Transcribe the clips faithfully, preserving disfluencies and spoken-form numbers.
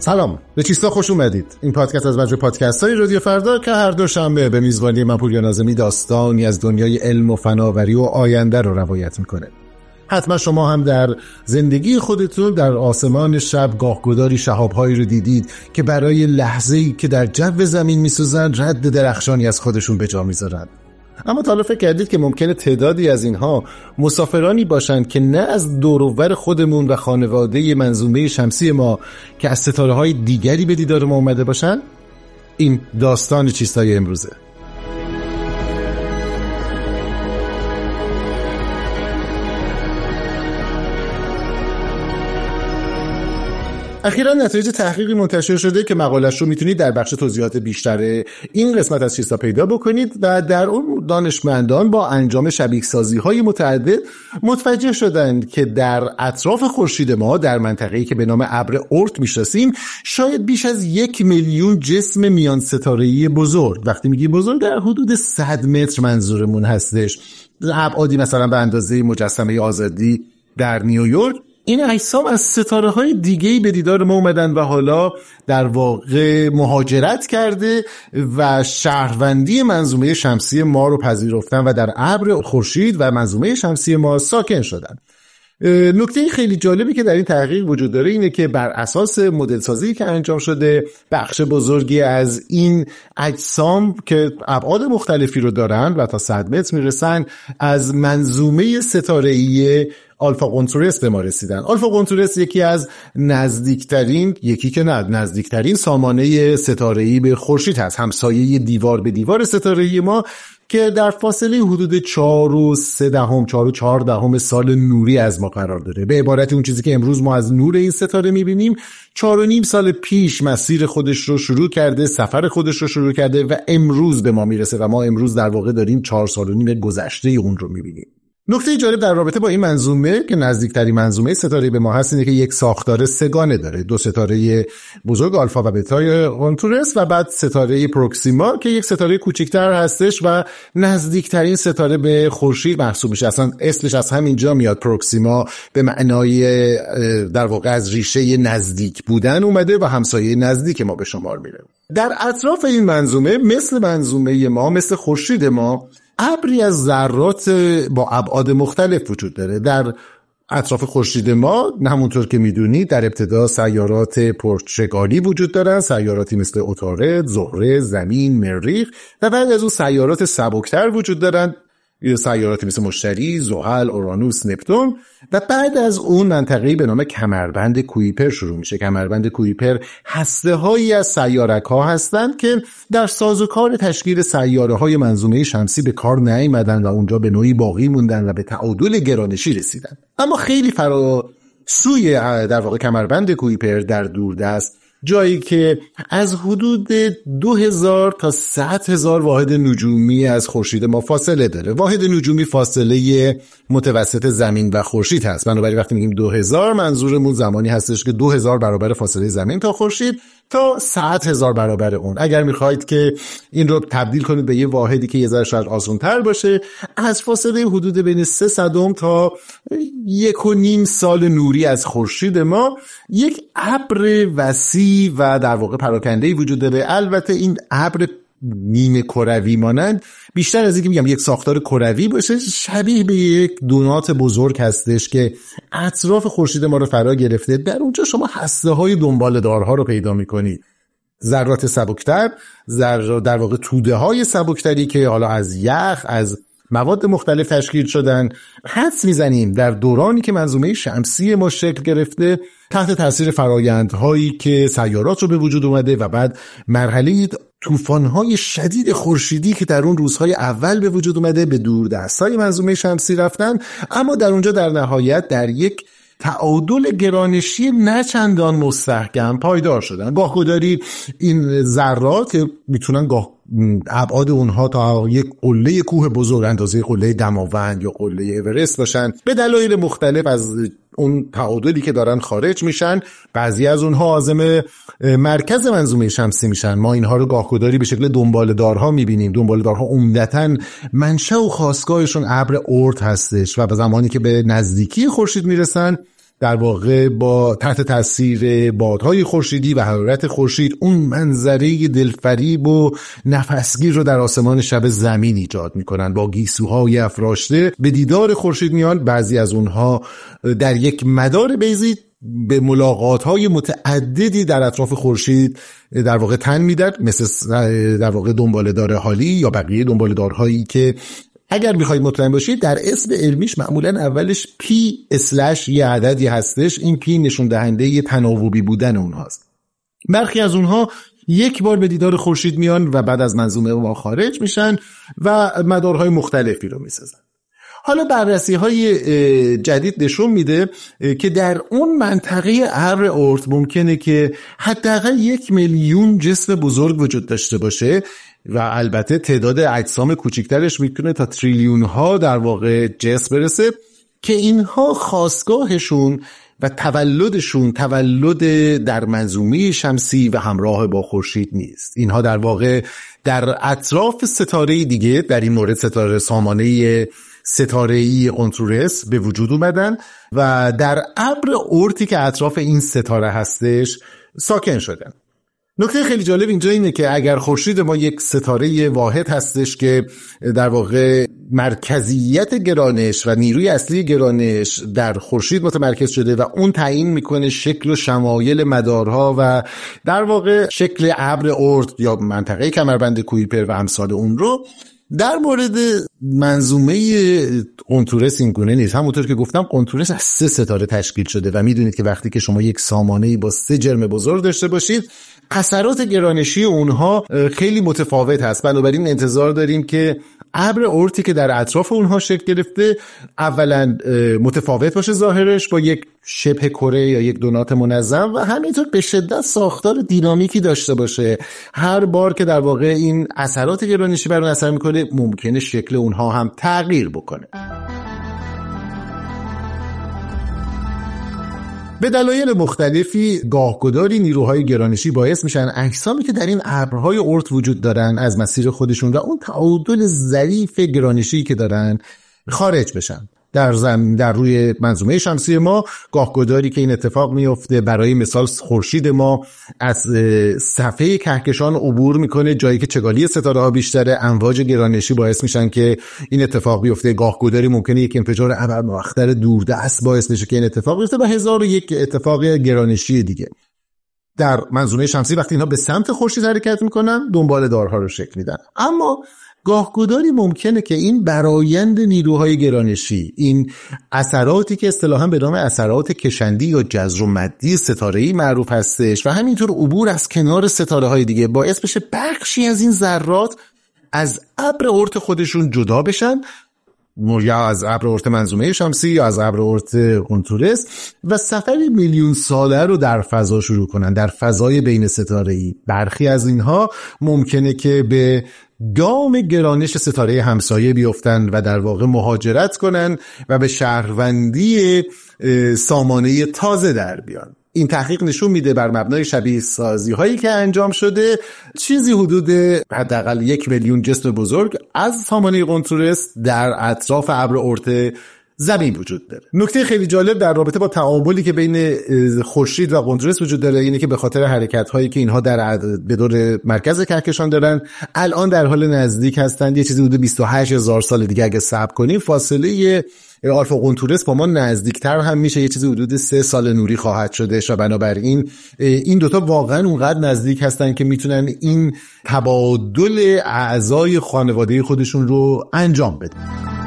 سلام، به چیستا خوش اومدید. این پادکست از مجموعه پادکست‌های رادیو فردا که هر دوشنبه به میزبانی من پوریا ناظمی داستانی از دنیای علم و فناوری و آینده رو روایت میکنه. حتما شما هم در زندگی خودتون در آسمان شب گاهگداری شهاب‌هایی رو دیدید که برای لحظه‌ای که در جو زمین میسوزن رد درخشانی از خودشون به جا میذارن. اما تا حالا فکر کردید که ممکنه تعدادی از اینها مسافرانی باشند که نه از دور و بر خودمون و خانواده منظومه شمسی ما که از ستاره‌های دیگری به دیدار ما اومده باشن؟ این داستان چیستای امروزه. اخیراً نتایج تحقیقی منتشر شده که مقالش رو میتونید در بخش توضیحات بیشتر این قسمت از چیستا پیدا بکنید و در اون دانشمندان با انجام شبیه‌سازی‌های متعدد متوجه شدند که در اطراف خورشید ما در منطقه‌ای که به نام ابر اورت میشناسیم شاید بیش از یک میلیون جسم میان ستاره‌ای بزرگ، وقتی میگی بزرگ در حدود صد متر منظورمون هستش، ابعادی مثلا به اندازه مجسمه آزادی در نیویورک، این اجسام از ستاره‌های دیگه‌ای به دیدار ما اومدن و حالا در واقع مهاجرت کرده و شهروندی منظومه شمسی ما رو پذیرفتن و در ابر خورشید و منظومه شمسی ما ساکن شدن. نکته خیلی جالبی که در این تحقیق وجود داره اینه که بر اساس مدل سازی که انجام شده بخش بزرگی از این اجسام که ابعاد مختلفی رو دارن و تا صد متر میرسن از منظومه ستاره‌ای آلفا قنطورس به ما رسیدن. آلفا قنطورس یکی از نزدیکترین یکی که نه نزدیکترین سامانه ستاره‌ای به خورشید هست، همسایه دیوار به دیوار ستاره‌ای ما که در فاصله حدود چهار و سه دهم چهار و چهار دهم سال نوری از ما قرار داره. به عبارت اون چیزی که امروز ما از نور این ستاره میبینیم چهار و نیم سال پیش مسیر خودش رو شروع کرده، سفر خودش رو شروع کرده و امروز به ما میرسه و ما امروز در واقع داریم چهار سال و نیم گذشته اون رو میبینیم. نکته جالب در رابطه با این منظومه که نزدیکترین منظومه ستاره به ما هست اینه که یک ساختار سگانه داره، دو ستاره بزرگ آلفا و بتای قنطورس و بعد ستاره پروکسیما که یک ستاره کوچکتر هستش و نزدیکترین ستاره به خورشید محسوب میشه. اصلا اسمش از همینجا میاد، پروکسیما به معنای در واقع از ریشه نزدیک بودن اومده و همسایه نزدیک ما به شمار میره. در اطراف این منظومه مثل منظومه ما، مثل خورشید ما، ابری از ذرات با ابعاد مختلف وجود داره. در اطراف خورشید ما همونطور که میدونید در ابتدا سیارات پرتشکالی وجود دارن، سیاراتی مثل عطارد، زهره، زمین، مریخ و بعد از اون سیارات سبکتر وجود دارن، سیاراتی مثل مشتری، زحل، اورانوس، نپتون و بعد از اون منطقه‌ای به نام کمربند کویپر شروع میشه. کمربند کویپر هسته‌هایی از سیارک‌ها هستند که در سازوکار تشکیل سیاره‌های منظومه شمسی به کار نیامدن و اونجا به نوعی باقی موندن و به تعادل گرانشی رسیدن. اما خیلی فرا سوی در واقع کمربند کویپر در دوردست، جایی که از حدود دو هزار تا صد هزار واحد نجومی از خورشید ما فاصله داره. واحد نجومی فاصله متوسط زمین و خورشید هست. بنابراین وقتی میگیم دو هزار منظورمون زمانی هستش که دو هزار برابر فاصله زمین تا خورشید تا صد هزار برابر اون. اگر میخواید که این رو تبدیل کنید به یه واحدی که یه ذره شاید آسان‌تر باشه، از فاصله حدود بین سه صدم تا یک و نیم سال نوری از خورشید ما یک ابر وسیع و در واقع پراکنده‌ای وجود داره. البته این ابر نیمه کروی مانند بیشتر از اینکه میگم یک ساختار کروی باشه، شبیه به یک دونات بزرگ هستش که اطراف خورشید ما رو فرا گرفته. در اونجا شما هسته‌های دنباله‌دارها رو پیدا می‌کنید، ذرات سبکتر، ذرات در واقع توده‌های سبکتری که حالا از یخ، از مواد مختلف تشکیل شدن. حدس میزنیم در دورانی که منظومه شمسی ما شکل گرفته تحت تاثیر فرآیندهایی که سیارات رو به وجود اومده و بعد مرحله طوفان‌های شدید خورشیدی که در اون روزهای اول به وجود اومده به دوردست‌های منظومه شمسی رفتن، اما در اونجا در نهایت در یک تعادل گرانشی نه چندان مستحکم پایدار شدن. گاهگداری این ذرات که میتونن گاه ابعاد اونها تا یک قله کوه بزرگ اندازه قله دماوند یا قله اورست باشن، به دلایل مختلف از اون تعادلی که دارن خارج میشن. بعضی از اونها عازم مرکز منظومه شمسی میشن. ما اینها رو گاهگداری به شکل دنباله‌دارها میبینیم. دنباله‌دارها عمدتاً منشأ و خاستگاهشون ابر اورت هستش و به زمانی که به نزدیکی خورشید میرسن در واقع با تحت تاثیر بادهای خورشیدی و حرارت خورشید اون منظره دلفریب و نفسگیر رو در آسمان شب زمین ایجاد میکنن. با گیسوهای افراشته به دیدار خورشید میان. بعضی از اونها در یک مدار بیضی به ملاقات‌های متعددی در اطراف خورشید در واقع تن میدن، مثل در واقع دنباله‌دار حالی یا بقیه دنباله‌دارهایی که اگر میخواید مطمئن باشید در اسم علمیش معمولا اولش پی اسلش یه عددی هستش. این پی نشون دهنده یه تناوبی بودن اونهاست. برخی از اونها یک بار به دیدار خورشید میان و بعد از منظومه ما خارج میشن و مدارهای مختلفی رو میسازن. حالا بررسی های جدید نشون میده که در اون منطقه ابر اورت ممکنه که حداقل یک میلیون جسم بزرگ وجود داشته باشه و البته تعداد اجسام کوچکترش میتونه تا تریلیون ها در واقع جسم برسه که اینها خاستگاهشون و تولدشون تولد در منظومه شمسی و همراه با خورشید نیست. اینها در واقع در اطراف ستاره دیگه، در این مورد ستاره سامانه ستاره‌ای اونتورس به وجود اومدن و در ابر اورتی که اطراف این ستاره هستش ساکن شدن. نکته خیلی جالب اینجا اینه که اگر خورشید ما یک ستاره واحد هستش که در واقع مرکزیت گرانش و نیروی اصلی گرانش در خورشید متمرکز شده و اون تعیین میکنه شکل و شمایل مدارها و در واقع شکل ابر اورت یا منطقه کمربند کویپر و امثال اون رو، در مورد منظومه اونتورس این گونه نیست. همونطور که گفتم اونتورس از سه ستاره تشکیل شده و میدونید که وقتی که شما یک سامانه با سه جرم بزرگ داشته باشید اثرات گرانشی اونها خیلی متفاوت هست. بنابراین انتظار داریم که ابر اورتی که در اطراف اونها شکل گرفته اولا متفاوت باشه ظاهرش با یک شبه کره یا یک دونات منظم و همینطور به شدت ساختار دینامیکی داشته باشه. هر بار که در واقع این اثرات گرانشی بر اون اثر میکنه ممکنه شکل اونها هم تغییر بکنه. به دلایل مختلفی گاهگداری نیروهای گرانشی باعث میشن اجسامی که در این ابرهای اورت وجود دارن از مسیر خودشون و اون تعادل ظریف گرانشی که دارن خارج بشن. در زمین در روی منظومه شمسی ما گاهگداری که این اتفاق میفته، برای مثال خورشید ما از صفحه کهکشان عبور میکنه، جایی که چگالی ستاره ها بیشتره، امواج گرانشی باعث میشن که این اتفاق بیفته. گاهگداری ممکنه یک انفجار ابرمختر دوردست باعث بشه که این اتفاق بیفته و هزار و یک اتفاق گرانشی دیگه. در منظومه شمسی وقتی اینها به سمت خورشید حرکت میکنن دنبال دارها رو شکل میدن. اما گاهگداری ممکنه که این برایند نیروهای گرانشی، این اثراتی که اصطلاحاً به نام اثرات کشندی یا جذر و مدی ستاره‌ای معروف هستش و همینطور عبور از کنار ستاره‌های دیگه باعث بشه بخشی از این ذرات از ابر اورت خودشون جدا بشن، یا از ابر اورت منظومه شمسی یا از ابر اورت اونتورس، و سفر میلیون ساله رو در فضا شروع کنن، در فضای بین ستاره‌ای. برخی از اینها ممکنه که به دام گرانش ستاره همسایه بیفتن و در واقع مهاجرت کنن و به شهروندی سامانه تازه در بیان. این تحقیق نشون میده بر مبنای شبیه سازی هایی که انجام شده چیزی حدود حداقل یک میلیون جسم بزرگ از سامانه اونتورس در اطراف ابر اورت زمین وجود داره. نکته خیلی جالب در رابطه با تعاملی که بین خورشید و اونتورس وجود داره اینه که به خاطر حرکت هایی که اینها در به دور مرکز کهکشان دارن الان در حال نزدیک هستند. یه چیزی حدود بیست و هشت هزار سال دیگه اگه صبر کنیم فاصله آلفا اونتورس با ما نزدیکتر هم میشه، یه چیزی حدود سه سال نوری خواهد شده و بنابراین این دوتا واقعا اونقدر نزدیک هستن که میتونن این تبادل اعضای خانواده خودشون رو انجام بدن.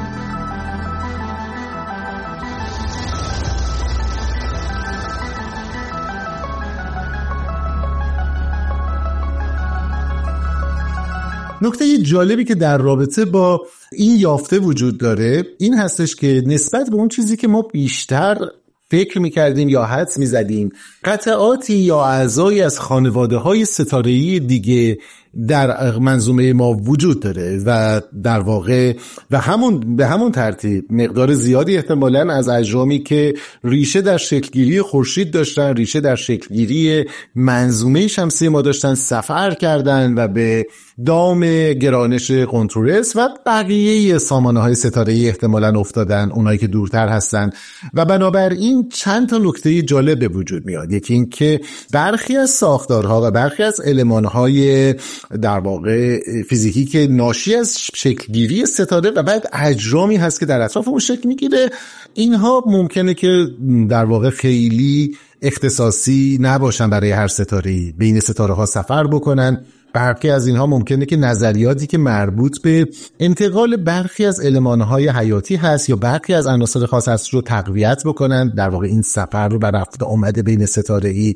نکته جالبی که در رابطه با این یافته وجود داره این هستش که نسبت به اون چیزی که ما بیشتر فکر میکردیم یا حدس میزدیم، قطعاتی یا اعضایی از خانواده‌های ستاره‌ای دیگه در منظومه ما وجود داره و در واقع و همون به همون ترتیب مقدار زیادی احتمالاً از اجرامی که ریشه در شکلگیری خورشید داشتن، ریشه در شکلگیری منظومه شمسی ما داشتن، سفر کردن و به دام گرانش قنطرس و بقیه سامانه های ستاره‌ای احتمالاً افتادن، اونایی که دورتر هستن و بنابراین چند تا نکته جالب به وجود میاد. یکی این که برخی از ساختارها و برخی از المان‌های در واقع فیزیکی که ناشی از شکلگیری ستاره و بعد اجرامی هست که در اطراف اون شکل میگیره، اینها ممکنه که در واقع خیلی اختصاصی نباشن برای هر ستاره‌ای، بین ستاره‌ها سفر بکنن. برخی از اینها ممکنه که نظریاتی که مربوط به انتقال برخی از المان‌های حیاتی هست یا برخی از عناصر خاص هست رو تقویت بکنن، در واقع این سفر رو بر رفت آمد بین ستاره‌ای.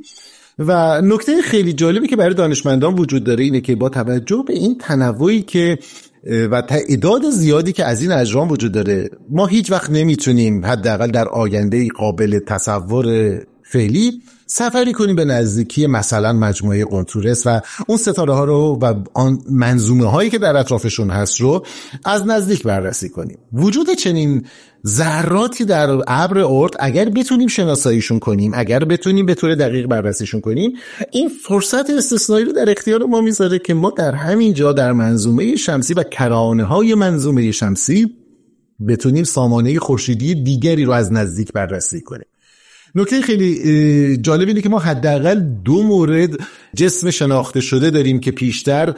و نکته خیلی جالبی که برای دانشمندان وجود داره اینه که با توجه به این تنوعی که و تعداد زیادی که از این اجرام وجود داره، ما هیچ وقت نمیتونیم حداقل در آینده قابل تصور فعلی سفری کنیم به نزدیکی مثلا مجموعه قنطرس و اون ستاره ها رو و آن منظومه هایی که در اطرافشون هست رو از نزدیک بررسی کنیم. وجود چنین ذراتی در ابر اورت اگر بتونیم شناساییشون کنیم، اگر بتونیم به طور دقیق بررسیشون کنیم، این فرصت استثنایی رو در اختیار ما میذاره که ما در همین جا در منظومه شمسی و کرانه های منظومه شمسی بتونیم سامانه خورشیدی دیگری رو از نزدیک بررسی کنیم. نکته خیلی جالب اینه که ما حداقل دو مورد جسم شناخته شده داریم که پیشتر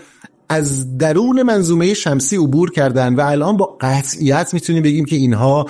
از درون منظومه شمسی عبور کردن و الان با قطعیت میتونیم بگیم که اینها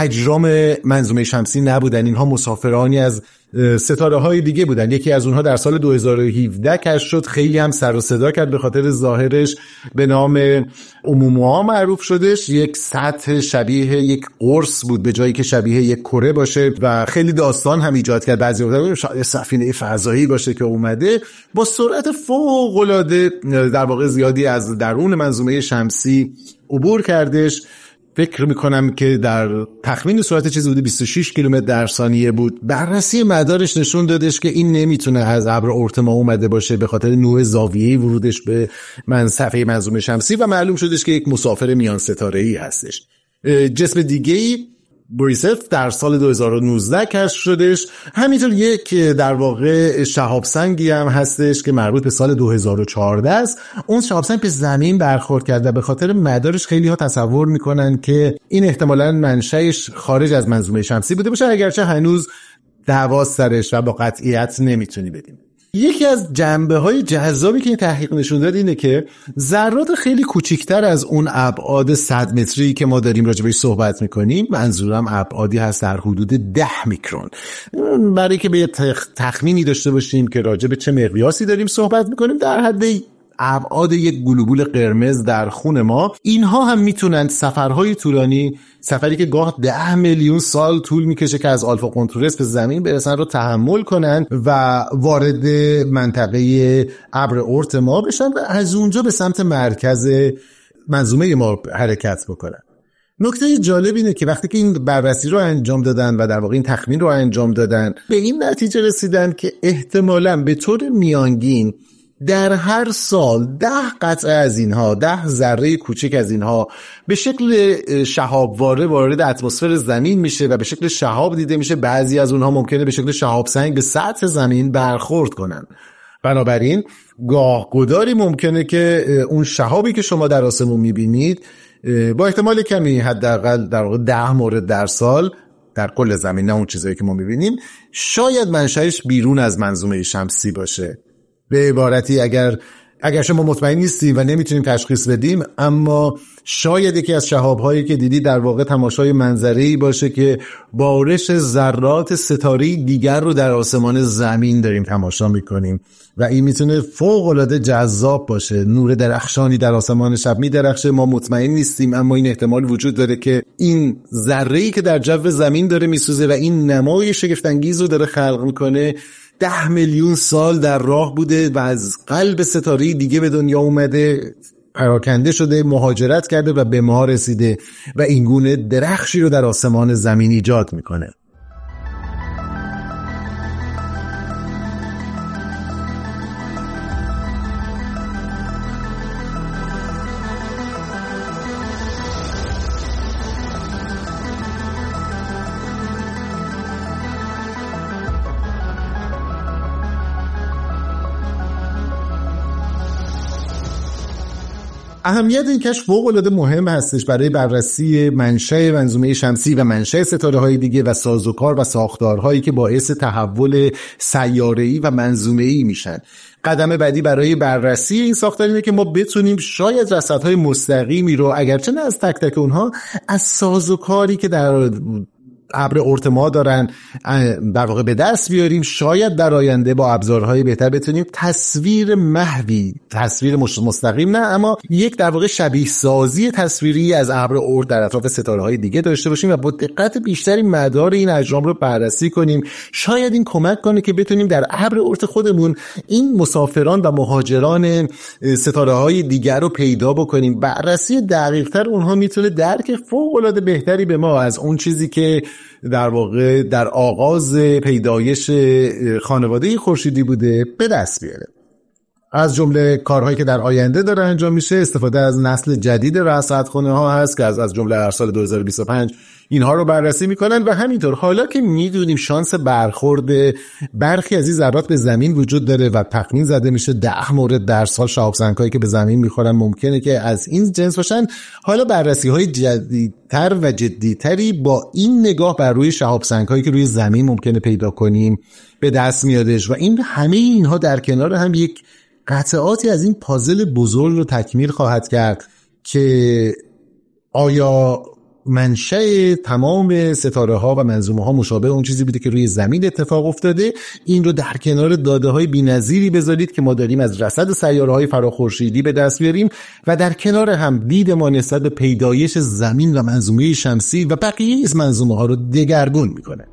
اجرام منظومه شمسی نبودن، اینها مسافرانی از ستاره های دیگه بودن. یکی از اونها در سال دو هزار و هفده کشف شد، خیلی هم سر و صدا کرد به خاطر ظاهرش، به نام اوموموآ معروف شدش. یک سطح شبیه یک قرص بود به جایی که شبیه یک کره باشه و خیلی داستان هم ایجاد کرد. بعضی وقتا شاید سفینه فضایی باشه که اومده با سرعت فوق العاده در واقع زیادی از درون منظومه شمسی عبور کردش. فکر میکنم که در تخمین سرعت چیزی بوده بیست و شش کیلومتر در ثانیه بود. بررسی مدارش نشون دادش که این نمیتونه از ابر اورت ما اومده باشه به خاطر نوع زاویه ورودش به منصفه منظومه شمسی و معلوم شدش که یک مسافر میان ستاره‌ای هستش. جسم دیگه‌ای بوریسف در سال دو هزار و نوزده کشف شدش. همینطور یک در واقع شهاب سنگی هم هستش که مربوط به سال دو هزار و چهارده است. اون شهاب سنگ به زمین برخورد کرد و به خاطر مدارش خیلی ها تصور میکنن که این احتمالاً منشأش خارج از منظومه شمسی بوده باشه، اگرچه هنوز دعوا سرش و با قطعیت نمیتونی بدیم. یکی از جنبه‌های جذابی که این تحقیق نشون داد اینه که ذرات خیلی کوچکتر از اون ابعاد صد متری که ما داریم راجع بهش صحبت می‌کنیم، منظورم ابعادی هست در حدود ده میکرون، برای که به یه تخمینی داشته باشیم که راجع به چه مقیاسی داریم صحبت می‌کنیم، در حد ابعاد یک گلوبول قرمز در خون ما. اینها هم میتونن سفرهای طولانی، سفری که گاه ده میلیون سال طول میکشه که از آلفا قنطرس به زمین برسن رو تحمل کنن و وارد منطقه ابر اورت ما بشن و از اونجا به سمت مرکز منظومه ما حرکت بکنن. نکته جالب اینه که وقتی که این بررسی رو انجام دادن و در واقع این تخمین رو انجام دادن، به این نتیجه رسیدن که احتمالاً به طور میانگین در هر سال ده قطعه از اینها، ده ذره کوچک از اینها به شکل شهابواره وارد اتمسفر زمین میشه و به شکل شهاب دیده میشه. بعضی از اونها ممکنه به شکل شهاب سنگ به سطح زمین برخورد کنن. بنابراین گاه گداری ممکنه که اون شهابی که شما در آسمون میبینید با احتمال کمی، حداقل در واقع ده مورد در سال در کل زمین، نه اون چیزایی که ما میبینیم، شاید منشأش بیرون از منظومه شمسی باشه. به عبارتی اگر اگر شما مطمئن نیستیم و نمیتونیم تشخیص بدیم، اما شاید یکی از شهاب‌هایی که دیدی در واقع تماشای منظره‌ای باشه که بارش ذرات ستاره‌ای دیگر رو در آسمان زمین داریم تماشا میکنیم و این میتونه فوق‌العاده جذاب باشه. نور درخشانی در آسمان شب میدرخشه، ما مطمئن نیستیم، اما این احتمال وجود داره که این ذره‌ای که در جو زمین داره میسوزه و این نمای شگفت‌انگیز رو داره خلق میکنه ده میلیون سال در راه بوده و از قلب ستاره دیگه به دنیا اومده، پراکنده شده، مهاجرت کرده و به ما رسیده و اینگونه درخشی رو در آسمان زمین ایجاد میکنه. اهمیت این کشف فوق‌العاده مهم هستش برای بررسی منشأ منظومه شمسی و منشأ ستاره‌های دیگه و سازوکار و ساختارهایی که باعث تحول سیاره‌ای و منظومه‌ای میشن. قدم بعدی برای بررسی این ساختار اینه که ما بتونیم شاید رصدهای مستقیمی رو، اگرچه نه از تک تک اونها، از سازوکاری که در ابر اورت ما دارن در واقع به دست بیاریم. شاید در آینده با ابزارهای بهتر بتونیم تصویر محوی، تصویر مستقیم نه، اما یک در واقع شبیه سازی تصویری از ابر اورت در اطراف ستاره‌های دیگه داشته باشیم و با دقت بیشتری مدار این اجرام رو بررسی کنیم. شاید این کمک کنه که بتونیم در ابر اورت خودمون این مسافران و مهاجران ستاره‌های دیگر رو پیدا بکنیم. بررسی دقیق‌تر اونها میتونه درک فوق‌العاده بهتری به ما از اون چیزی که در واقع در آغاز پیدایش خانواده خورشیدی بوده به دست بیاره. از جمله کارهایی که در آینده داره انجام میشه استفاده از نسل جدید رصدخانه ها هست که از از جمله در سال دو هزار و بیست و پنج اینها رو بررسی میکنن. و همینطور حالا که میدونیم شانس برخورد برخی از این ذرات به زمین وجود داره و تخمین زده میشه ده مورد در سال شهاب سنگ‌هایی که به زمین میخورن ممکنه که از این جنس باشن، حالا بررسی های جدیدتر و جدیتری با این نگاه بر روی شهاب سنگ‌هایی که روی زمین ممکنه پیدا کنیم به دست میادش. و این همه اینها در کنار هم یک قطعاتی از این پازل بزرگ رو تکمیل خواهد کرد که آیا منشأ تمام ستاره ها و منظومه ها مشابه اون چیزی بوده که روی زمین اتفاق افتاده. این رو در کنار داده های بی‌نظیری بذارید که ما داریم از رصد سیاره های فراخورشیدی به دست بیاریم و در کنار هم دید ما نسبت به پیدایش زمین و منظومه شمسی و بقیه از منظومه ها رو دگرگون میکنه.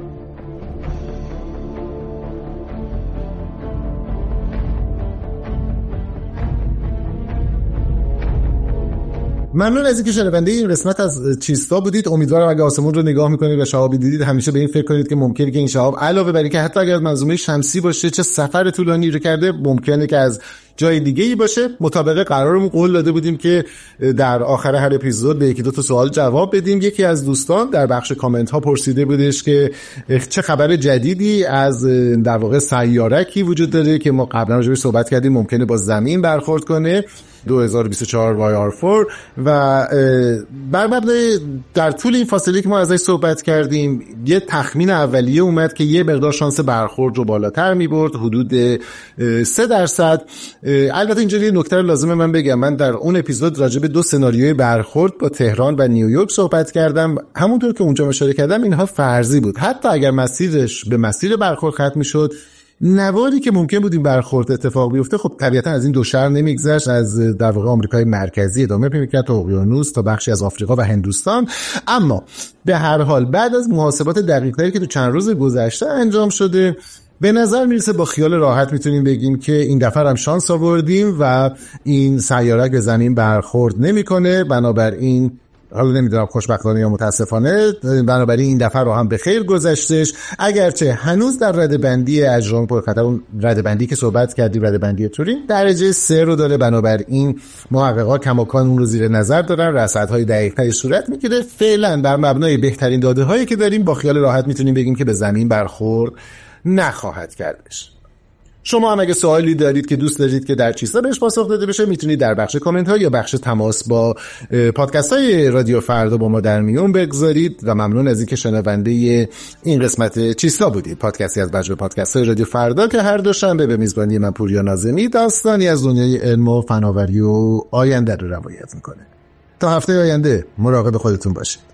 ممنون از اینکه شنونده این قسمت از چیستا بودید. امیدوارم اگه آسمون رو نگاه میکنید و شهابی دیدید همیشه به این فکر کنید که ممکنه که این شهاب علاوه بر اینکه حتی اگر منظومه شمسی باشه چه سفر طولانی رو کرده، ممکنه که از جای دیگه ای باشه. مطابق قرارمون قول داده بودیم که در آخر هر اپیزود به یکی دو تا سوال جواب بدیم. یکی از دوستان در بخش کامنت ها پرسیده بودش که چه خبر جدیدی از در واقع سیارکی وجود داره که ما قبلا راجع بهش صحبت کردیم ممکنه با زمین برخورد کنه، دو هزار و بیست و چهار وای آر چهار. و بر مبنای در طول این فاصله که ما ازش صحبت کردیم یه تخمین اولیه اومد که یه مقدار شانس برخورد رو بالاتر میبرد، حدود سه درصد. البته اینجا یه نکته لازمه من بگم، من در اون اپیزود راجع به دو سناریوی برخورد با تهران و نیویورک صحبت کردم. همونطور که اونجا اشاره کردم اینها فرضی بود. حتی اگر مسیرش به مسیر برخورد ختم میشد، نواری که ممکن بود این برخورد اتفاق بیفته خب طبیعتا از این دو شهر نمیگذشت، از در واقع آمریکای مرکزی ادامه پیدا می‌کرد تا اقیانوس تا بخشی از آفریقا و هندوستان. اما به هر حال بعد از محاسبات دقیق‌تری که تو چند روز گذشته انجام شده به نظر میرسه با خیال راحت میتونیم بگیم که این دفعه هم شانس آوردیم و این سیارک به زمین برخورد نمیکنه. بنابراین حالا نمیدونم خوشبختانه یا متاسفانه، بنابراین این دفعه رو هم به خیر گذشتش. اگرچه هنوز در ردبندی اجرام پرخطر، اون ردبندی که صحبت کردیم ردبندی تورین، درجه سه رو داره. بنابراین محققا کماکان اون رو زیر نظر دارن، رصدهای دقیق‌تری صورت میگیره. فعلا بر مبنای بهترین داده هایی که داریم با خیال راحت میتونیم بگیم که به زمین برخورد نخواهد کردش. شما هم اگه سوالی دارید که دوست دارید که در چیستا بهش پاسخ داده بشه، میتونید در بخش کامنت ها یا بخش تماس با پادکست های رادیو فردا با ما در میون بگذارید. و ممنون از اینکه شنونده این قسمت چیستا بودید، پادکستی از بچه پادکست های رادیو فردا که هر دوشنبه به میزبانی من پوریا ناظمی داستانی از دنیای علم و فناوری و آینده رو روایت میکنه. تا هفته آینده مراقب خودتون باشید.